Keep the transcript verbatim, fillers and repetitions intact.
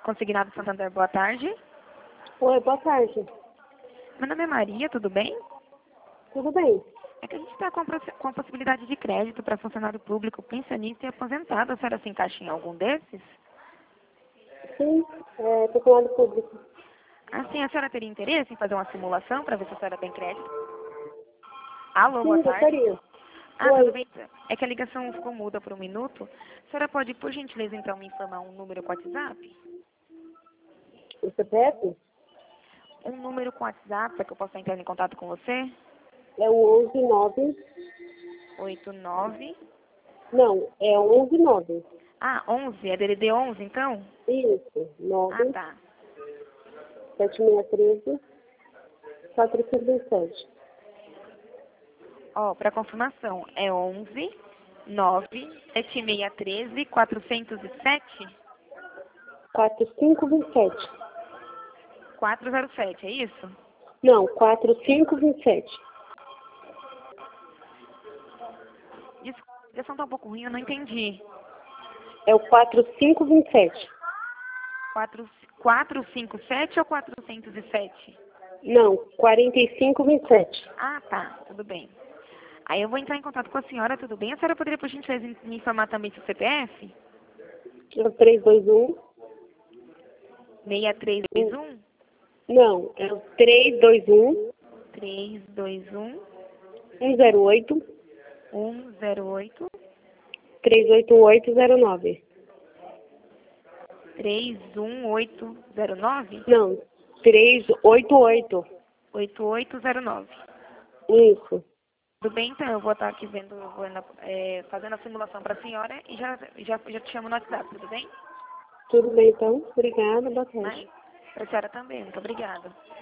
Consignado Santander, boa tarde. Oi, boa tarde. Meu nome é Maria, tudo bem? Tudo bem? É que a gente está com, a possi- com a possibilidade de crédito para funcionário público, pensionista e aposentado. A senhora se encaixa em algum desses? Sim, é, tô com lado público. Assim, a senhora teria interesse em fazer uma simulação para ver se a senhora tem crédito? Alô, boa Sim, tarde. gostaria. Ah, tudo Oi, bem? É que a ligação ficou muda por um minuto. A senhora pode, por gentileza, então, me informar um número com WhatsApp? o C P F Um número com WhatsApp para que eu possa entrar em contato com você? é o onze nove. Oito nove. Não, é onze nove. Ah, onze. É D D D onze, então? Isso, Ah, nove tá. sete seis três quatro cinco dois sete. Ó, para confirmação, é onze nove sete seis um três quatro zero sete quatro cinco dois sete. quatro zero sete, é isso? Não, quatro cinco dois sete. Desculpa, a ligação tá um pouco ruim, eu não entendi. É o quatro cinco dois sete. Quatro- quatrocentos e cinquenta e sete ou quatrocentos e sete? Não, quarenta e cinco vinte e sete. Ah, tá, tudo bem. Aí eu vou entrar em contato com a senhora, tudo bem? A senhora poderia, por gentileza, me informar também seu C P F? É o três dois um. seis três dois um Não, é o três dois um três dois um um zero oito um zero oito três oito oito zero nove. três um oito zero nove Não, três oito oito. oito oito zero nove. Isso. Tudo bem, então eu vou estar aqui vendo, eu vou na- é, fazendo a simulação para a senhora e já, já, já te chamo no WhatsApp, tudo bem? Tudo bem, então. Obrigada. Boa Né? tarde. Para a senhora também, muito obrigada.